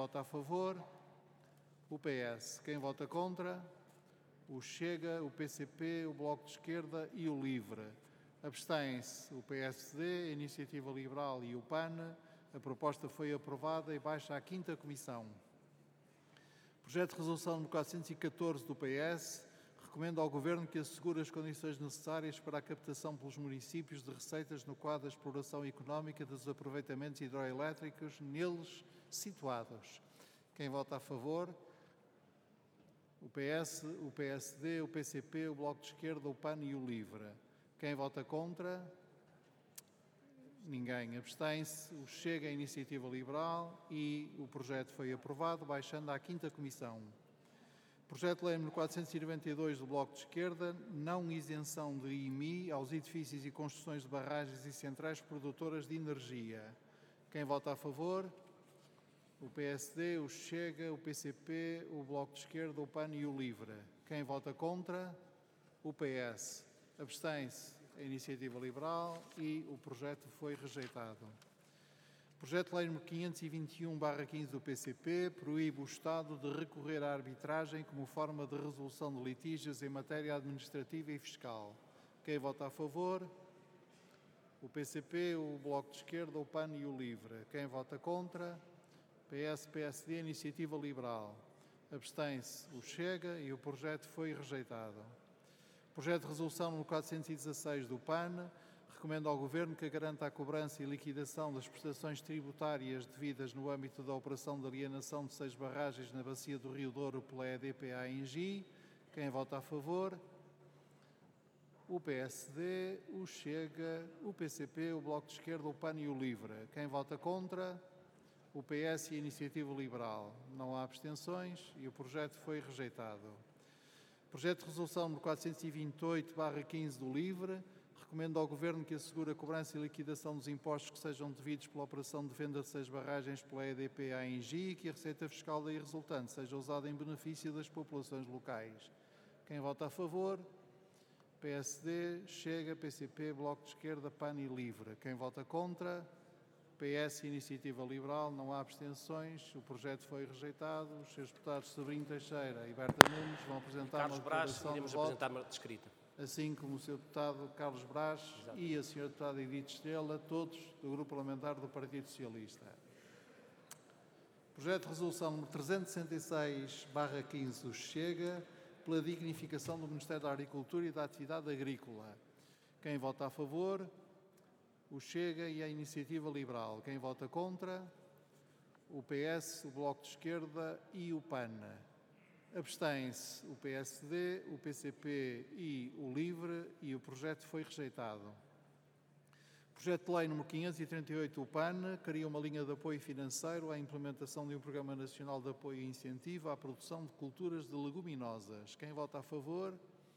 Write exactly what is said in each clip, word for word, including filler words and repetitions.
vota a favor? O P S. Quem vota contra? O Chega, o P C P, o Bloco de Esquerda e o LIVRE. Abstém-se o P S D, a Iniciativa Liberal e o P A N. A proposta foi aprovada e baixa à quinta comissão. Projeto de resolução número quatrocentos e catorze do P S recomenda ao Governo que assegure as condições necessárias para a captação pelos municípios de receitas no quadro da exploração económica dos aproveitamentos hidroelétricos neles situados. Quem vota a favor? O P S, o P S D, o P C P, o Bloco de Esquerda, o P A N e o LIVRE. Quem vota contra? Ninguém. Abstém-se o Chega, a Iniciativa Liberal, e o projeto foi aprovado, baixando à quinta comissão. Projeto de lei número quatrocentos e noventa e dois do Bloco de Esquerda, não isenção de I M I aos edifícios e construções de barragens e centrais produtoras de energia. Quem vota a favor? O P S D, o Chega, o P C P, o Bloco de Esquerda, o P A N e o LIVRE. Quem vota contra? O P S. Abstém-se a Iniciativa Liberal e o projeto foi rejeitado. Projeto de lei número quinhentos e vinte e um barra quinze do P C P proíbe o Estado de recorrer à arbitragem como forma de resolução de litígios em matéria administrativa e fiscal. Quem vota a favor? O P C P, o Bloco de Esquerda, o P A N e o LIVRE. Quem vota contra? P S, P S D, Iniciativa Liberal. Abstém-se o Chega e o projeto foi rejeitado. Projeto de resolução número quatrocentos e dezasseis do P A N recomenda ao Governo que garanta a cobrança e liquidação das prestações tributárias devidas no âmbito da operação de alienação de seis barragens na bacia do Rio Douro pela E D P A Engie. Quem vota a favor? O P S D, o Chega, o P C P, o Bloco de Esquerda, o P A N e o LIVRE. Quem vota contra? O P S e a Iniciativa Liberal. Não há abstenções e o projeto foi rejeitado. Projeto de resolução número quatrocentos e vinte e oito barra quinze do LIVRE recomenda ao Governo que assegure a cobrança e liquidação dos impostos que sejam devidos pela operação de venda de seis barragens pela E D P A Engie e que a receita fiscal daí resultante seja usada em benefício das populações locais. Quem vota a favor? P S D, Chega, P C P, Bloco de Esquerda, P A N e LIVRE. Quem vota contra? P S e Iniciativa Liberal. Não há abstenções. O projeto foi rejeitado. Os senhores deputados Sobrinho Teixeira e Berta Nunes vão apresentar Carlos uma Brás, declaração iremos de voto, apresentar uma descrita. assim como o senhor deputado Carlos Brás Exato. E a senhora deputada Edith Estrela, todos do Grupo Parlamentar do Partido Socialista. Projeto de resolução número trezentos e sessenta e seis barra quinze do Chega, pela dignificação do Ministério da Agricultura e da Atividade Agrícola. Quem vota a favor? O Chega e a Iniciativa Liberal. Quem vota contra? O P S, o Bloco de Esquerda e o P A N. Abstém-se o P S D, o P C P e o LIVRE e o projeto foi rejeitado. Projeto de lei número quinhentos e trinta e oito do P A N cria uma linha de apoio financeiro à implementação de um Programa Nacional de Apoio e Incentivo à produção de culturas de leguminosas. Quem vota a favor?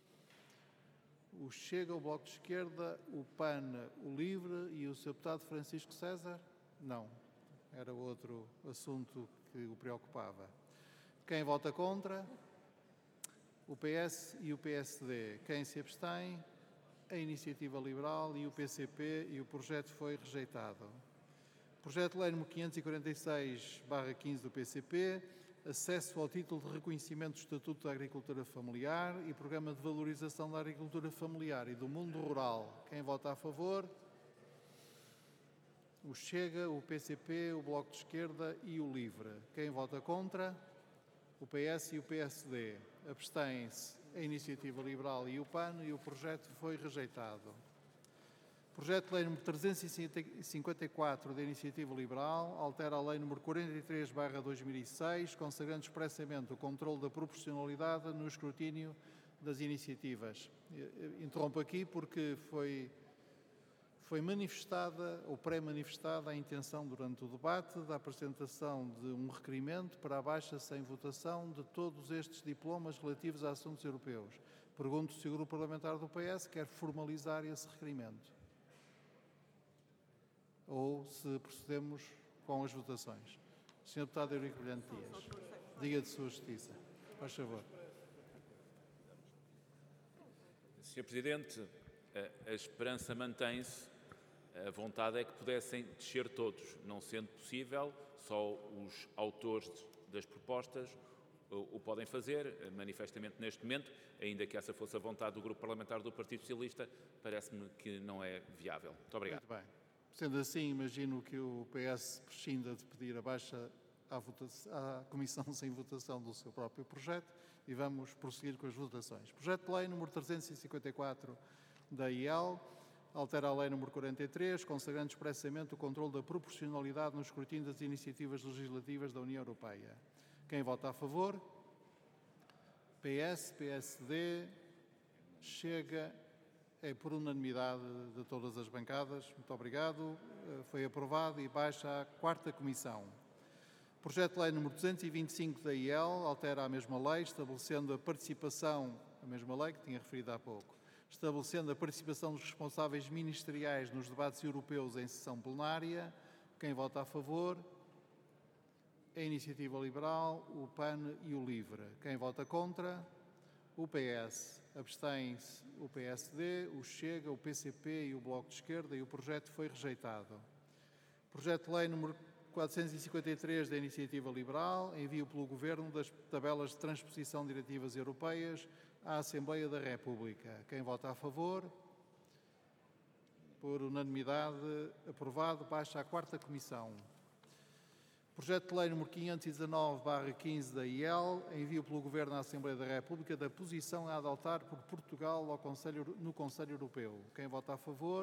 O Chega, o Bloco de Esquerda, o P A N, o LIVRE e o senhor deputado Francisco César? Não, era outro assunto que o preocupava. Quem vota contra? O P S e o P S D. Quem se abstém? A Iniciativa Liberal e o P C P e o projeto foi rejeitado. Projeto de lei número quinhentos e quarenta e seis barra quinze do P C P, acesso ao título de reconhecimento do Estatuto da Agricultura Familiar e Programa de Valorização da Agricultura Familiar e do Mundo Rural. Quem vota a favor? O Chega, o P C P, o Bloco de Esquerda e o LIVRE. Quem vota contra? O P S e o P S D. Abstêm-se a Iniciativa Liberal e o P A N e o projeto foi rejeitado. Projeto de lei número trezentos e cinquenta e quatro da Iniciativa Liberal altera a lei número quarenta e três barra dois mil e seis, consagrando expressamente o controle da proporcionalidade no escrutínio das iniciativas. Interrompo aqui porque foi, foi manifestada ou pré-manifestada a intenção durante o debate da apresentação de um requerimento para a baixa sem votação de todos estes diplomas relativos a assuntos europeus. Pergunto se o Grupo Parlamentar do P S quer formalizar esse requerimento ou se procedemos com as votações. senhor Deputado Eurico Brilhante Dias, diga de sua justiça. Faz favor. senhor Presidente, a, a esperança mantém-se. A vontade é que pudessem descer todos. Não sendo possível, só os autores das propostas o, o podem fazer, manifestamente neste momento, ainda que essa fosse a vontade do Grupo Parlamentar do Partido Socialista, parece-me que não é viável. Muito obrigado. Muito bem. Sendo assim, imagino que o P S prescinda de pedir a baixa à, votação, à Comissão sem votação do seu próprio projeto e vamos prosseguir com as votações. Projeto de Lei número trezentos e cinquenta e quatro da I E L altera a Lei número quarenta e três, consagrando expressamente o controle da proporcionalidade no escrutínio das iniciativas legislativas da União Europeia. Quem vota a favor? P S, P S D, Chega, é por unanimidade de todas as bancadas. Muito obrigado. Foi aprovado e baixa à quarta comissão. Projeto de Lei número duzentos e vinte e cinco da I E L altera a mesma lei, estabelecendo a participação, a mesma lei que tinha referido há pouco, estabelecendo a participação dos responsáveis ministeriais nos debates europeus em sessão plenária. Quem vota a favor? A Iniciativa Liberal, o P A N e o LIVRE. Quem vota contra? O P S. Abstém-se o P S D, o Chega, o P C P e o Bloco de Esquerda e o projeto foi rejeitado. Projeto de Lei número quatrocentos e cinquenta e três da Iniciativa Liberal, envio pelo Governo das tabelas de transposição de diretivas europeias à Assembleia da República. Quem vota a favor? Por unanimidade, aprovado. Baixa à quarta comissão. Projeto de Lei número quinhentos e dezanove barra quinze da I E L, envio pelo Governo à Assembleia da República da posição a adotar por Portugal ao Conselho, no Conselho Europeu. Quem vota a favor?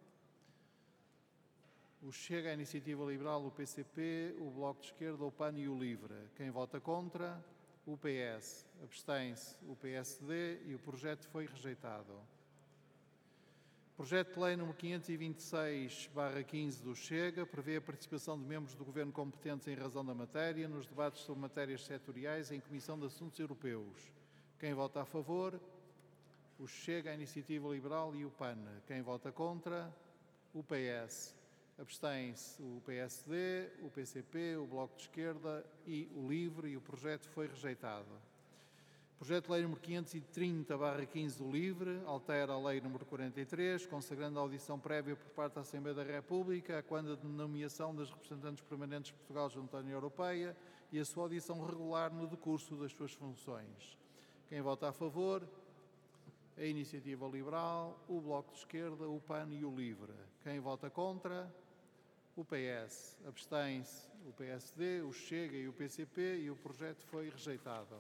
O Chega, a Iniciativa Liberal, o P C P, o Bloco de Esquerda, o P A N e o LIVRE. Quem vota contra? O P S. Abstém-se o P S D e o projeto foi rejeitado. Projeto de Lei número quinhentos e vinte e seis barra quinze do Chega prevê a participação de membros do Governo competentes em razão da matéria nos debates sobre matérias setoriais em Comissão de Assuntos Europeus. Quem vota a favor? O Chega, a Iniciativa Liberal e o P A N. Quem vota contra? O P S. Abstém-se o P S D, o P C P, o Bloco de Esquerda e o LIVRE e o projeto foi rejeitado. Projeto de Lei número quinhentos e trinta barra quinze do LIVRE altera a Lei número quarenta e três, consagrando a audição prévia por parte da Assembleia da República, a quando a nomeação das representantes permanentes de Portugal junto à União Europeia e a sua audição regular no decurso das suas funções. Quem vota a favor? A Iniciativa Liberal, o Bloco de Esquerda, o P A N e o LIVRE. Quem vota contra? O P S. Abstém-se o P S D, o Chega e o P C P e o projeto foi rejeitado.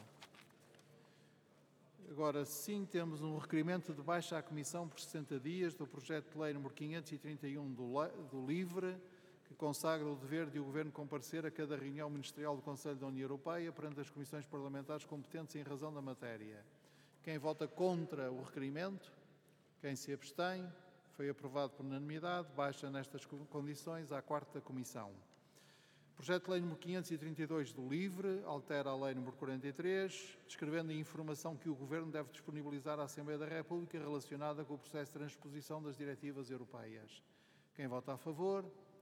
Agora sim, temos um requerimento de baixa à Comissão por sessenta dias do projeto de Lei número quinhentos e trinta e um do, do LIVRE, que consagra o dever de o Governo comparecer a cada reunião ministerial do Conselho da União Europeia perante as comissões parlamentares competentes em razão da matéria. Quem vota contra o requerimento? Quem se abstém? Foi aprovado por unanimidade. Baixa nestas condições à quarta comissão. Projeto de Lei número quinhentos e trinta e dois do LIVRE altera a Lei número quarenta e três, descrevendo a informação que o Governo deve disponibilizar à Assembleia da República relacionada com o processo de transposição das diretivas europeias. Quem vota a favor?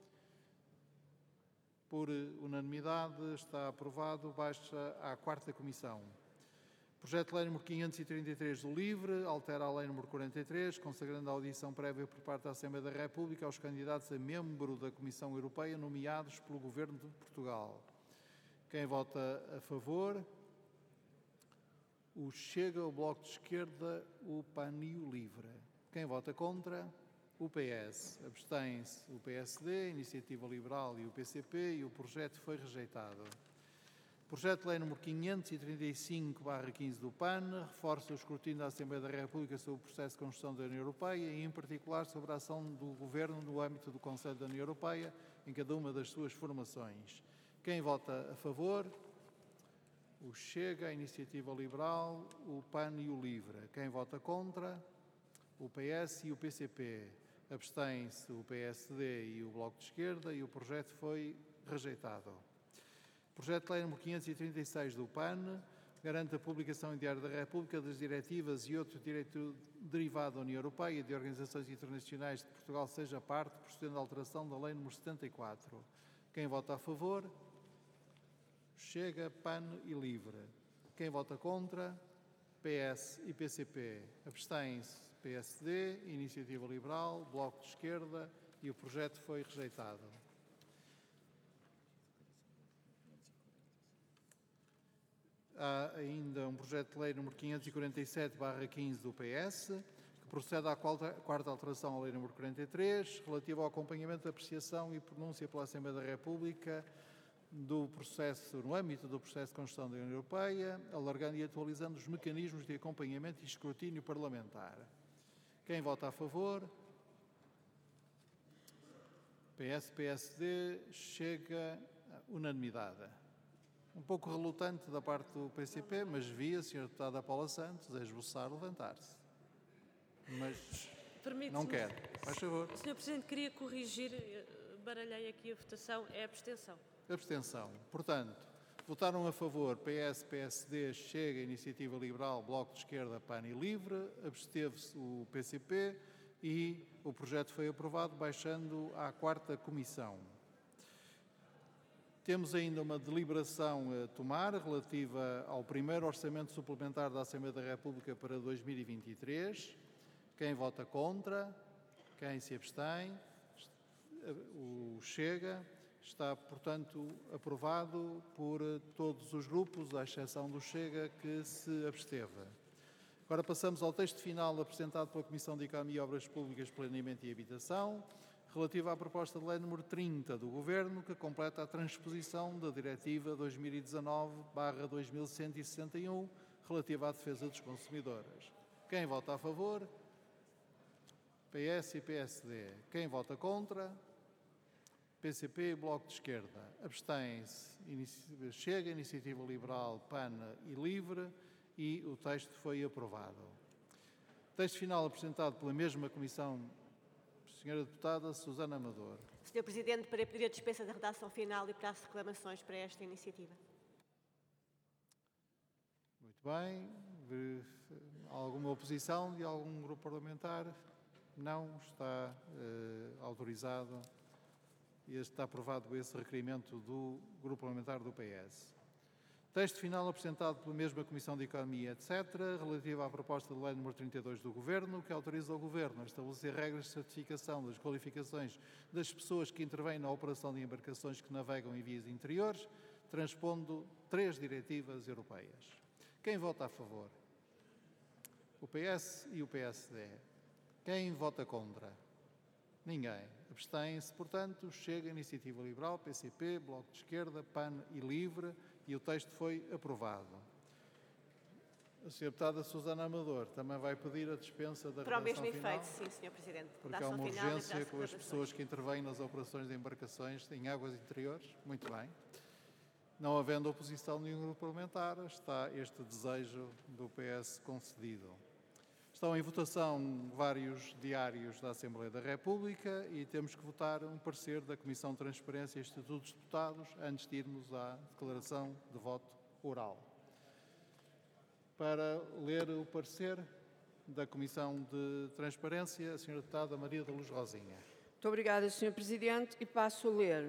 Por unanimidade está aprovado. Baixa à quarta comissão. Projeto de Lei número quinhentos e trinta e três do LIVRE altera a Lei número quarenta e três, consagrando a audição prévia por parte da Assembleia da República aos candidatos a membro da Comissão Europeia nomeados pelo Governo de Portugal. Quem vota a favor? O Chega, o Bloco de Esquerda, o P A N e o LIVRE. Quem vota contra? O P S. Abstém-se o P S D, a Iniciativa Liberal e o P C P e o projeto foi rejeitado. Projeto de Lei número quinhentos e trinta e cinco barra quinze do P A N reforça o escrutínio da Assembleia da República sobre o processo de construção da União Europeia e, em particular, sobre a ação do Governo no âmbito do Conselho da União Europeia em cada uma das suas formações. Quem vota a favor? O Chega, a Iniciativa Liberal, o P A N e o LIVRE. Quem vota contra? O P S e o P C P. Abstém-se o P S D e o Bloco de Esquerda e o projeto foi rejeitado. Projeto de Lei número quinhentos e trinta e seis do P A N garante a publicação em Diário da República das diretivas e outro direito derivado da União Europeia e de organizações internacionais de Portugal seja parte, procedendo à alteração da Lei número setenta e quatro. Quem vota a favor? Chega, P A N e LIVRE. Quem vota contra? P S e P C P. Abstém-se P S D, Iniciativa Liberal, Bloco de Esquerda e o projeto foi rejeitado. há ainda um projeto de lei número quinhentos e quarenta e sete barra quinze do P S, que procede à quarta, quarta alteração à lei número quarenta e três, relativa ao acompanhamento, apreciação e pronúncia pela Assembleia da República do processo, no âmbito do processo de construção da União Europeia, alargando e atualizando os mecanismos de acompanhamento e escrutínio parlamentar. Quem vota a favor? P S, P S D, chega a unanimidade. Um pouco relutante da parte do P C P, mas vi a senhora deputada Paula Santos a esboçar levantar-se. Mas não quer. Faz favor. senhor Presidente, queria corrigir, baralhei aqui a votação, é abstenção. Abstenção. Portanto, votaram a favor P S, P S D, Chega, Iniciativa Liberal, Bloco de Esquerda, P A N e Livre, absteve-se o P C P e o projeto foi aprovado, baixando à quarta comissão. Temos ainda uma deliberação a tomar relativa ao primeiro Orçamento Suplementar da Assembleia da República para dois mil e vinte e três. Quem vota contra? Quem se abstém? O Chega está, portanto, aprovado por todos os grupos, à exceção do Chega, que se absteve. Agora passamos ao texto final apresentado pela Comissão de Economia, Obras Públicas, Planeamento e Habitação, relativa à proposta de lei número trinta do Governo, que completa a transposição da Diretiva dois mil e dezanove barra dois mil cento e sessenta e um, relativa à defesa dos consumidores. Quem vota a favor? P S e P S D. Quem vota contra? P C P e Bloco de Esquerda. Abstém-se Chega, Iniciativa Liberal, P A N e Livre, e o texto foi aprovado. Texto final apresentado pela mesma Comissão, senhora Deputada Susana Amador. senhor Presidente, para pedir a dispensa da redação final e para as reclamações para esta iniciativa. Muito bem. Alguma oposição de algum grupo parlamentar? Não. Está uh, autorizado e está aprovado esse requerimento do grupo parlamentar do P S. Texto final apresentado pela mesma Comissão de Economia, etcétera, relativo à proposta de lei número trinta e dois do Governo, que autoriza o Governo a estabelecer regras de certificação das qualificações das pessoas que intervêm na operação de embarcações que navegam em vias interiores, transpondo três diretivas europeias. Quem vota a favor? O P S e o P S D. Quem vota contra? Ninguém. Abstém-se, portanto, Chega, Iniciativa Liberal, P C P, Bloco de Esquerda, P A N e Livre, e o texto foi aprovado. A senhora Deputada Susana Amador também vai pedir a dispensa da Para o redação mesmo final, efeito, sim, senhor Presidente. porque há uma urgência com as pessoas que intervêm nas operações de embarcações em águas interiores. Muito bem. Não havendo oposição de nenhum grupo parlamentar, está este desejo do P S concedido. Estão em votação vários diários da Assembleia da República e temos que votar um parecer da Comissão de Transparência e Estatuto dos Deputados antes de irmos à declaração de voto oral. Para ler o parecer da Comissão de Transparência, a senhora Deputada Maria da Luz Rosinha. Muito obrigada, senhor Presidente, e passo a ler.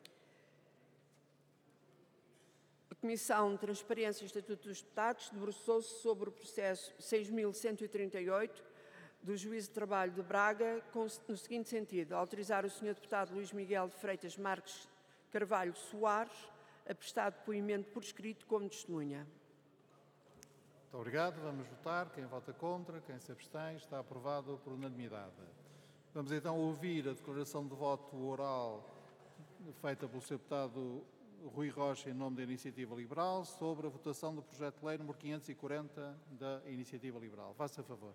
A Comissão de Transparência e Estatuto dos Deputados debruçou-se sobre o processo seis mil cento e trinta e oito do Juízo de Trabalho de Braga, com, no seguinte sentido: autorizar o senhor Deputado Luís Miguel de Freitas Marques Carvalho Soares a prestar depoimento por escrito como testemunha. Muito obrigado. Vamos votar. Quem vota contra, quem se abstém, está aprovado por unanimidade. Vamos então ouvir a declaração de voto oral feita pelo senhor Deputado Rui Rocha, em nome da Iniciativa Liberal, sobre a votação do projeto de lei número quinhentos e quarenta da Iniciativa Liberal. Faça favor.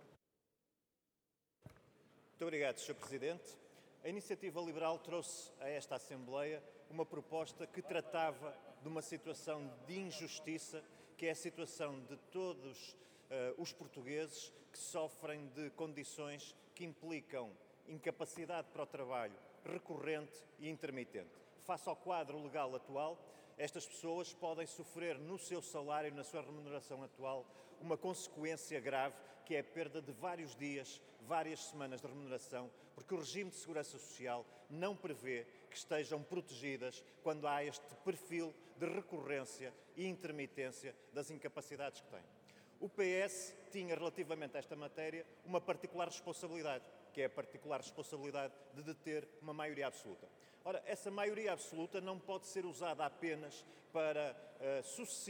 Muito obrigado, senhor Presidente. A Iniciativa Liberal trouxe a esta Assembleia uma proposta que tratava de uma situação de injustiça, que é a situação de todos uh, os portugueses que sofrem de condições que implicam incapacidade para o trabalho recorrente e intermitente. Face ao quadro legal atual, estas pessoas podem sofrer no seu salário, na sua remuneração atual, uma consequência grave, que é a perda de vários dias, várias semanas de remuneração, porque o regime de segurança social não prevê que estejam protegidas quando há este perfil de recorrência e intermitência das incapacidades que têm. O P S tinha, relativamente a esta matéria, uma particular responsabilidade, que é a particular responsabilidade de deter uma maioria absoluta. Ora, essa maioria absoluta não pode ser usada apenas para uh, sucessivamente